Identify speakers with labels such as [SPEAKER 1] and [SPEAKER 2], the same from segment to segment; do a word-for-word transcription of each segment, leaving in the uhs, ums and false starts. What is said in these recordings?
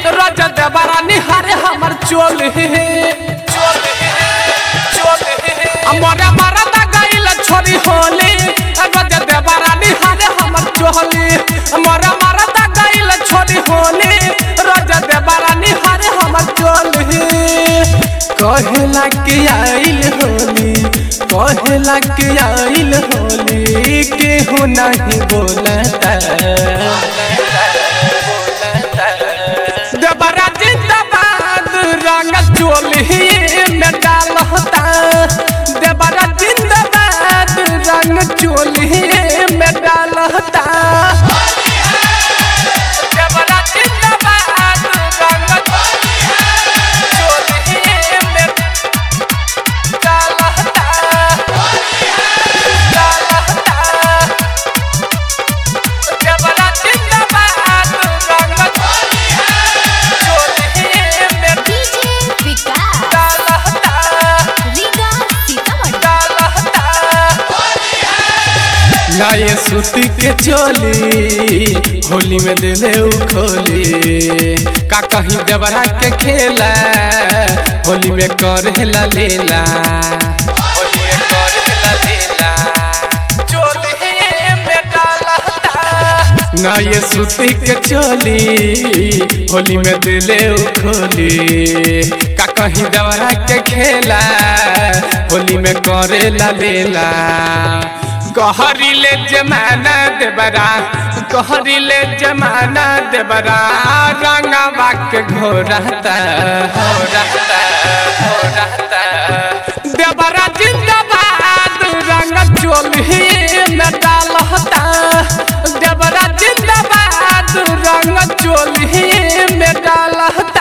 [SPEAKER 1] राजा देवरा निहारे हमर चोली चोली चोली मोरे मरदा गइल छोरी होली राजा देवरा निहारे हमर चोली मोरे मरदा गइल छोरी होली राजा देवरा निहारे हमर चोली कहला के आइल होली कहला के आइल होली केहू नहीं बोलता देवरा जिंदाबाद रंग चोली में डालता देवरा जिंदाबाद रंग चोली में डालता देवरा जिंदाबाद रंग चोली में डालता डालता देवरा जिंदाबाद रंग लाए सूती के चोली होली में दिले खोली का कहीं देवरा के खेला होली में करेला लेला होली में करेला लेला चोली में डालता ना ये सूती के चोली होली में दिले खोली का कहीं देवरा के खेला होली में करेला लेला कहरीले जमाना देवरा कहरीले जमाना देवरा रंगवा के घोरता घोरता घोरता देवरा जिंदाबाद रंग चोली में डालता देवरा जिंदाबाद रंग चोली में डालता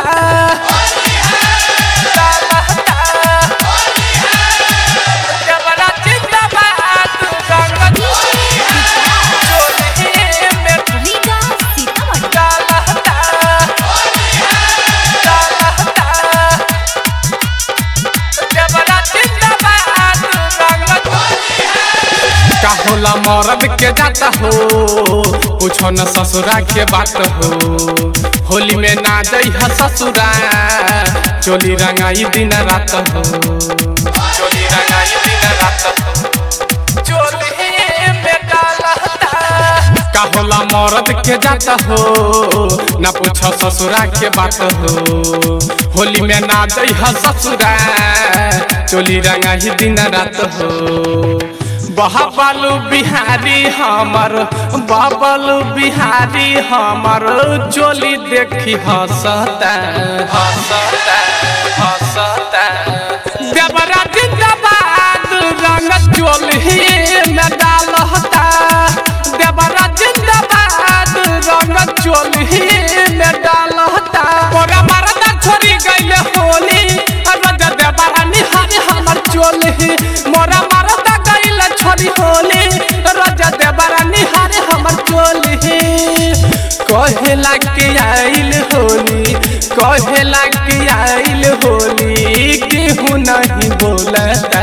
[SPEAKER 1] होला मरद के जाता हो पूछो न ससुरा के बात हो होली में ना जई ह ससुरा चोली रंगाई दिन रात हो चोली रंगाई दिन रात हो चोली में डालता का होला मरद के जाता हो ना पूछो ससुरा के बात हो होली में ना जई ह ससुरा चोली रंगाई दिन रात हो बाबलू बिहारी हमर बाबलू बिहारी हमर चोली देखी हंसता हंसता हंसता देवरा जिंदाबाद रंग चोली में डालता देवरा जिंदाबाद रंग चोली में डालता मोरा मरदा छोरी गइल होली राजा देवरा निहारे हमर चोली मोरा मरदा छोरी होली राजा देवरा निहारे हमर चोली कहला के आइल होली कहला के आइल होली केहू नहीं बोलता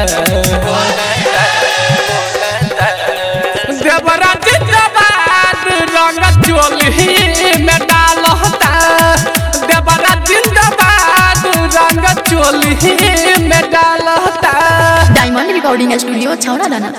[SPEAKER 1] देवरा जिंदाबाद रंग चोली में डालता देवरा जिंदाबाद रंग चोली में डालता
[SPEAKER 2] डायमंड रिकॉर्डिंग स्टूडियो छौरा दाना।